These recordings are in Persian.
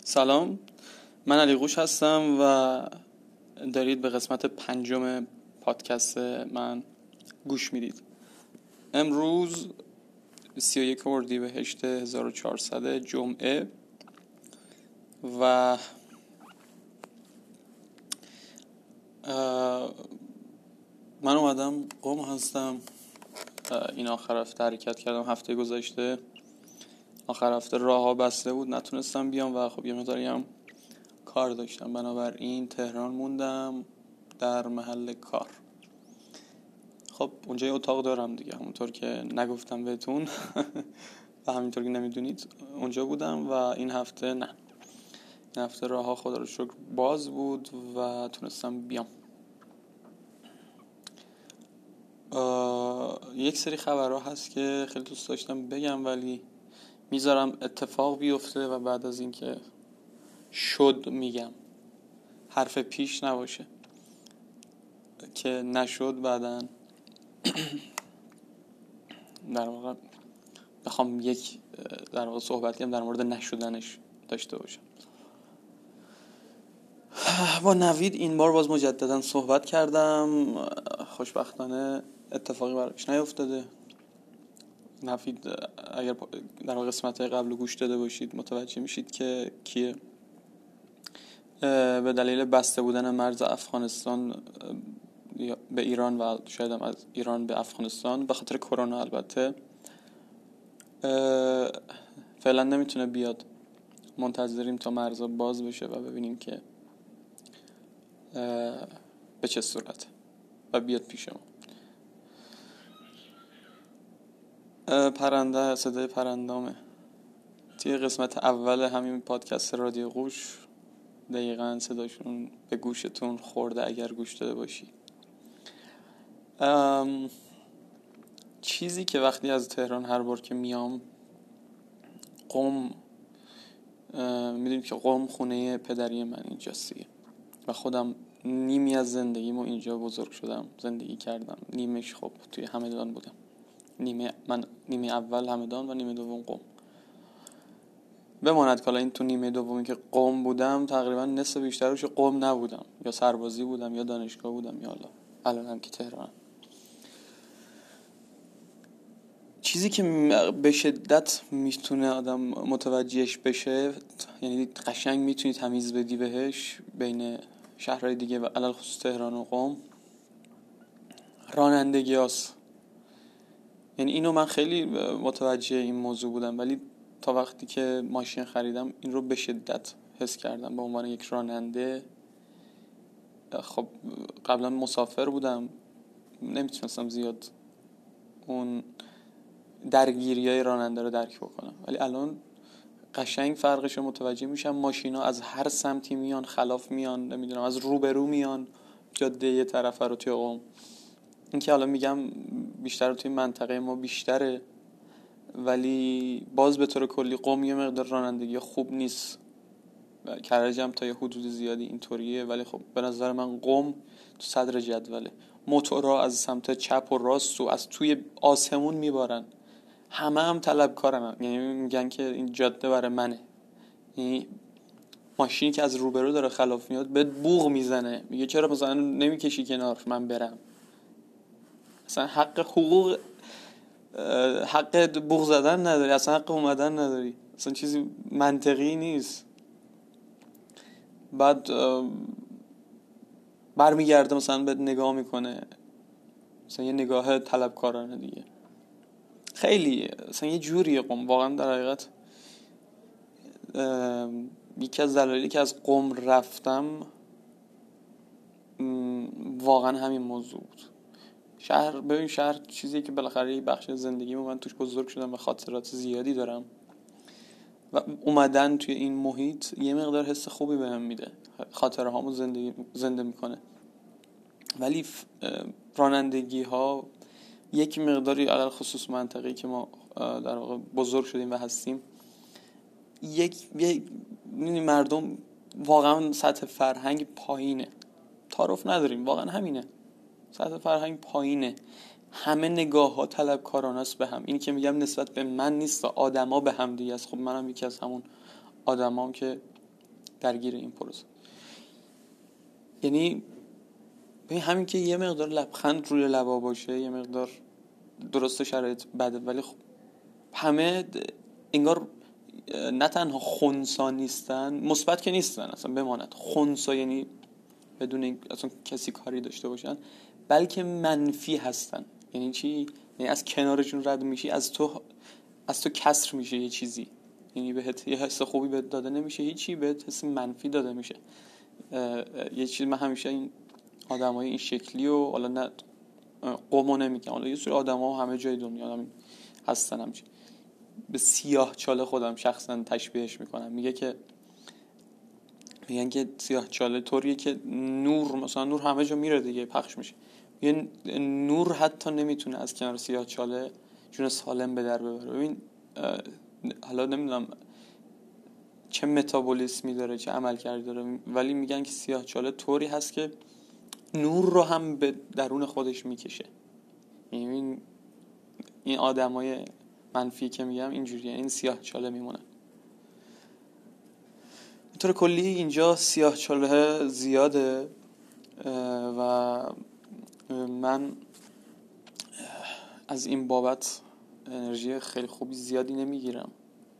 سلام، من علی قوش هستم و دارید به قسمت 5 پادکست من گوش میدید. امروز 31 اردیبهشت 1400 جمعه و من اومدم قم هستم. این آخر هفته حرکت کردم. هفته گذشته آخر هفته راه ها بسته بود، نتونستم بیام و خب یه مقداری هم کار داشتم، بنابراین تهران موندم در محل کار. خب اونجا یه اتاق دارم دیگه، همونطور که نگفتم بهتون و همینطور که نمیدونید اونجا بودم و این هفته راه ها خدا رو شکر باز بود و تونستم بیام. یک سری خبرها هست که خیلی دوست داشتم بگم ولی میذارم اتفاق بیفته و بعد از اینکه شد میگم، حرف پیش نباشه که نشد بعداً در واقع بخوام در واقع صحبت کنم در مورد نشدنش داشته باشم. با نوید این بار باز مجددا صحبت کردم، خوشبختانه اتفاقی براش نیفتاده. نوید اگر در واقع قسمت قبل گوش داده باشید متوجه میشید که کیه. به دلیل بسته بودن مرز افغانستان به ایران و شاید هم از ایران به افغانستان به خاطر کرونا البته فعلا نمیتونه بیاد. منتظریم تا مرزا باز بشه و ببینیم که به چه صورت و بیاد پیش ما. پرنده، صدای پرندامه توی قسمت اول همین پادکست رادیو قوش دقیقاً صداشون به گوشتون خورده اگر گوش داده باشی. چیزی که وقتی از تهران هر بار که میام قم، میدونید که قم خونه پدری من اینجاست و خودم نیمی از زندگیمو اینجا بزرگ شدم، زندگی کردم. نیمش خب توی همدان بودم، نیمه اول همدان و نیمه دوم قم. بماند که حالا این تو نیمه دومی که قم بودم تقریبا نصف بیشترش قم نبودم، یا سربازی بودم یا دانشگاه بودم یا الان هم که تهران. چیزی که به شدت میتونه آدم متوجهش بشه، یعنی قشنگ میتونی تمیز بدی بهش بین شهرهای دیگه و علل خصوص تهران و قم، رانندگی هست. یعنی اینو من خیلی متوجه این موضوع بودم ولی تا وقتی که ماشین خریدم این رو به شدت حس کردم به عنوان یک راننده. خب قبلا مسافر بودم، نمیتونستم زیاد اون درگیریای راننده رو درک بکنم، ولی الان قشنگ فرقش رو متوجه میشم. ماشینا از هر سمتی میان، خلاف میان، نمیدونم از روبرو میان، جاده یه طرفه رو توی قم. این که حالا میگم بیشتر توی منطقه ما بیشتره ولی باز به طور کلی قم یه مقدار رانندگی خوب نیست. کرج هم تا یه حدود زیادی اینطوریه ولی خب به نظر من قم تو صدر جدوله. موتورها از سمت چپ و راست و از توی آسمون میبارن، همه هم طلبکارن، یعنی میگن که این جاده برای منه. یعنی ماشینی که از روبرو داره خلاف میاد بهت بوق میزنه، میگه چرا مثلا نمیکشی کنار من برم. اصلا حق بوق زدن نداری، اصلا حق اومدن نداری، اصلا چیزی منطقی نیست. بعد برمیگرده مثلا بهت نگاه میکنه، مثلا یه نگاه طلبکارانه دیگه. خیلی مثلا یه جوریه قم واقعا. در حقیقت یکی از دلایلی که از قم رفتم واقعا همین موضوع بود. شهر چیزی که بالاخره یه بخش زندگیمو من توش بزرگ شدم و خاطرات زیادی دارم و اومدن توی این محیط یه مقدار حس خوبی بهم میده، خاطره هامو زنده میکنه. ولی رانندگی ها یک مقداری علل خصوص منطقه‌ای که ما در واقع بزرگ شدیم و هستیم، مردم واقعا سطح فرهنگ پایینه. تعارف نداریم، واقعا همینه، سطح فرهنگ پایینه. همه نگاه ها طلبکارانه است به هم. این که میگم نسبت به من نیست، آدما به هم دیگه است. خب منم یکی از همون آدمام که درگیر این پروسه. یعنی همین که یه مقدار لبخند روی لبا باشه، یه مقدار درسته شرایط بده، ولی خب همه انگار نه تنها خنثی نیستن، مثبت که نیستن اصلا بماند، خنثی یعنی بدون این اصلا کسی کاری داشته باشن، بلکه منفی هستن. یعنی چی؟ یعنی از کنارشون رد میشی، از تو کسر میشه یه چیزی، یعنی بهت یه حس خوبی بهت داده نمیشه، هیچی، بهت حس منفی داده میشه. یه چیز من همیشه این آدمای این شکلی و حالا نه قومو نمیگم، حالا یه سری آدما همه جای دنیا هستن همچین، به سیاه چاله خودم شخصا تشبیهش میکنم. میگن که سیاه چاله طوریه که نور، مثلا نور همه جا میره دیگه، پخش میشه. یه نور حتی نمیتونه از کنار سیاه چاله جون سالم به در ببره. ببین حالا نمیدونم چه متابولیسمی داره، چه عملکردی داره، ولی میگن که سیاه چاله طوری هست که نور رو هم به درون خودش میکشه. یعنی این آدمای منفی که میگم اینجوریه، این سیاه چاله میمونن. به طور کلی اینجا سیاه چاله زیاده و من از این بابت انرژی خیلی خوبی زیادی نمیگیرم.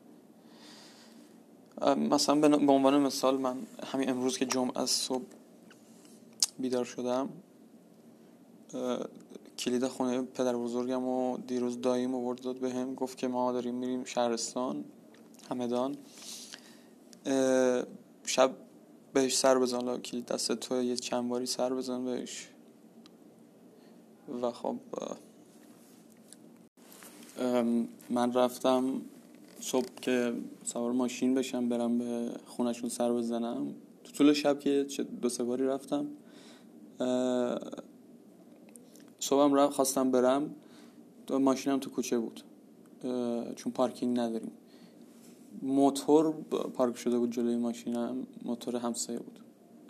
مثلا به عنوان مثال، من همین امروز که جمعه از صبح بیدار شدم، کلید خونه پدر بزرگم و دیروز داییم آورد داد بهم، گفت که ما داریم میریم شهرستان همدان، شب بهش سر بزن، کلید دست تو، یه چند باری سر بزن بهش. و خب من رفتم صبح که سوار ماشین بشم برم به خونهشون سر بزنم. تو طول شب که 2-3 باری رفتم. صبحم خواستم برم، ماشینم تو کوچه بود چون پارکینگ نداریم. موتور پارک شده بود جلوی ماشینم، موتور همسایه بود،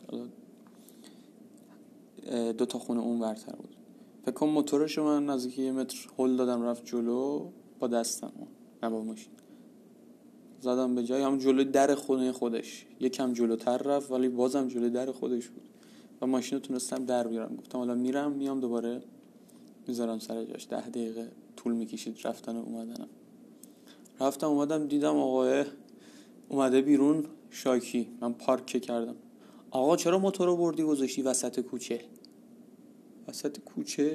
2 تا خونه اون ورتر بود. فکر کنم موتورشو من نزدیک 1 متر هل دادم رفت جلو با دستم، نه با ماشین. زدم به جای، همون جلوی در خونه خودش، یکم جلوتر رفت ولی بازم جلوی در خودش بود و ماشین رو تونستم در بیارم. گفتم حالا میام دوباره میذارم سر جاش، 10 دقیقه طول میکشید رفتن و اومدنم. رفتم اومدم دیدم آقای اومده بیرون شاکی. من پارک کردم. آقا چرا موتور رو بردی گذاشتی وسط کوچه؟ وسط کوچه؟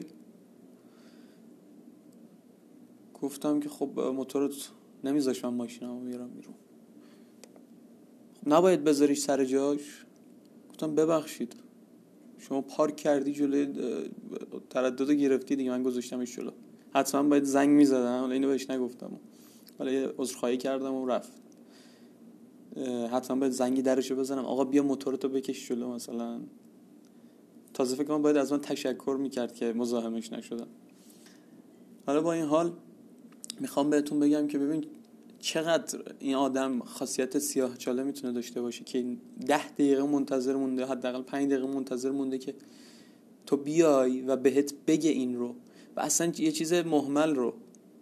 گفتم که خب موتورت نمیذاش من ماشینمو بیارم بیرون. خب نباید بذاریش سر جاش؟ گفتم ببخشید شما پارک کردی جلوی، تردد گرفتی دیگه، من گذاشتمش جلو، حتما باید زنگ میزدم. حالا اینو بهش نگفتم، حالا یه عذرخواهی کردم و رفت. حتما باید زنگی درشو بزنم آقا بیا موتورتو بکش جلو مثلا. تازه فکر کنم باید از من تشکر میکرد که مزاحمش نشدم. حالا با این حال میخوام بهتون بگم که ببین چقدر این آدم خاصیت سیاه چاله میتونه داشته باشه که 10 دقیقه منتظر مونده، حداقل 5 دقیقه منتظر مونده که تو بیای و بهت بگه این رو، و اصلا یه چیز مهمل رو.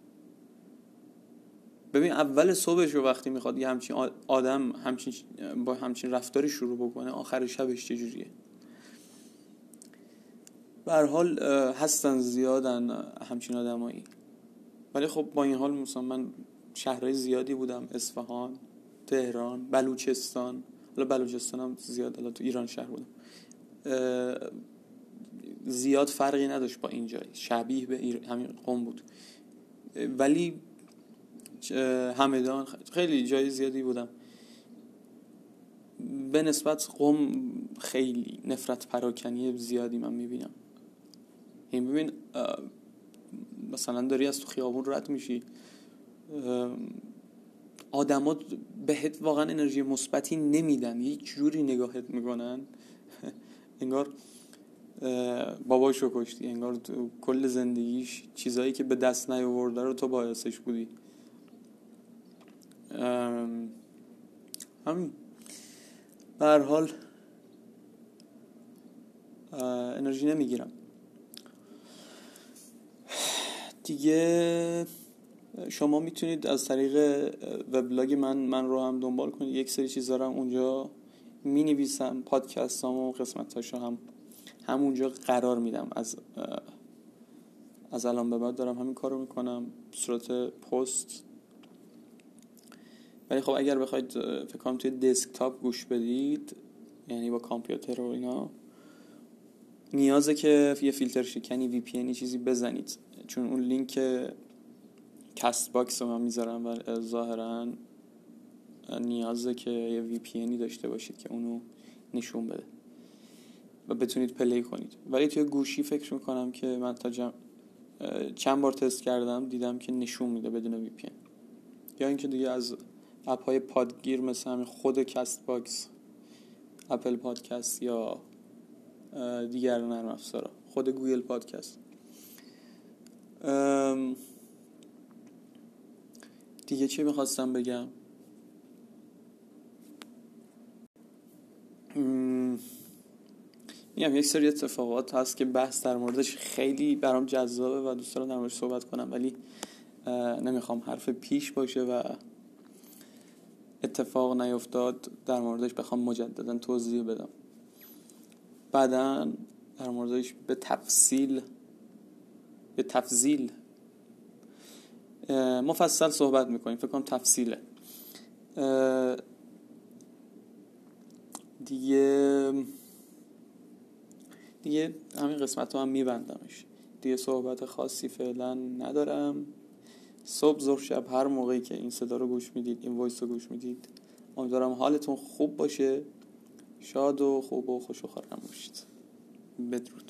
ببین اول صبحش رو وقتی میخواد یه همچین آدم با همچین رفتاری شروع بکنه، آخر شبش چجوریه؟ به هر حال هستن زیادن همچین آدمایی. ولی خب با این حال مثلا من شهرهای زیادی بودم، اصفهان، تهران، بلوچستان. حالا بلوچستان هم زیاد، حالا تو ایران شهر بودم، زیاد فرقی نداشت با این جای، شبیه به همین قم بود. ولی همدان، خیلی جای زیادی بودم. به نسبت قم خیلی نفرت پراکنی زیادی من میبینم. این ببین مثلا داری از تو خیابون رد میشی، آدما بهت واقعا انرژی مثبتی نمیدن، یک جوری نگاهت میکنن انگار باباشو کشتی، انگار تو کل زندگیش چیزایی که به دست نیاورده رو تو باعثش بودی. همین. به هر حال انرژی نمیگیرم دیگه. شما میتونید از طریق وبلاگ من رو هم دنبال کنید، یک سری چیزا رو هم اونجا می نویسم پادکستام و قسمتاشو هم همونجا قرار میدم. از الان به بعد دارم همین کارو میکنم به صورت پست. ولی خب اگر بخواید فکر کنم توی دسکتاپ گوش بدید، یعنی با کامپیوتر و اینا، نیازه که یه فیلتر شکنی وی پی ان چیزی بزنید، چون اون لینک کست باکس رو من میذارم و ظاهرا نیازه که یه وی پی ان داشته باشید که اونو نشون بده و بتونید پلی کنید. ولی توی گوشی فکر میکنم که من تا چند بار تست کردم دیدم که نشون میده بدون وی پی ان. یا اینکه دیگه از اپ های پادگیر مثل همین خود کست باکس، اپل پادکست یا دیگر نرم افزارا، خود گوگل پادکست. دیگه چی میخواستم بگم؟ میگم یک سری اتفاقات هست که بحث در موردش خیلی برام جذابه و دوست دارم در موردش صحبت کنم، ولی نمیخوام حرف پیش باشه و اتفاق نیفتاد در موردش بخوام مجددا توضیح بدم. بعداً در موردش به تفصیل مفصل صحبت میکنیم. فکر کنم تفصیله. دیگه همین قسمت رو هم میبندمش. دیگه صحبت خاصی فعلا ندارم. صبح ظهر شب هر موقعی که این صدا رو گوش میدید، این وایس رو گوش میدید، امیدوارم حالتون خوب باشه، شاد و خوب و خوش و خرم باشید. بدرود.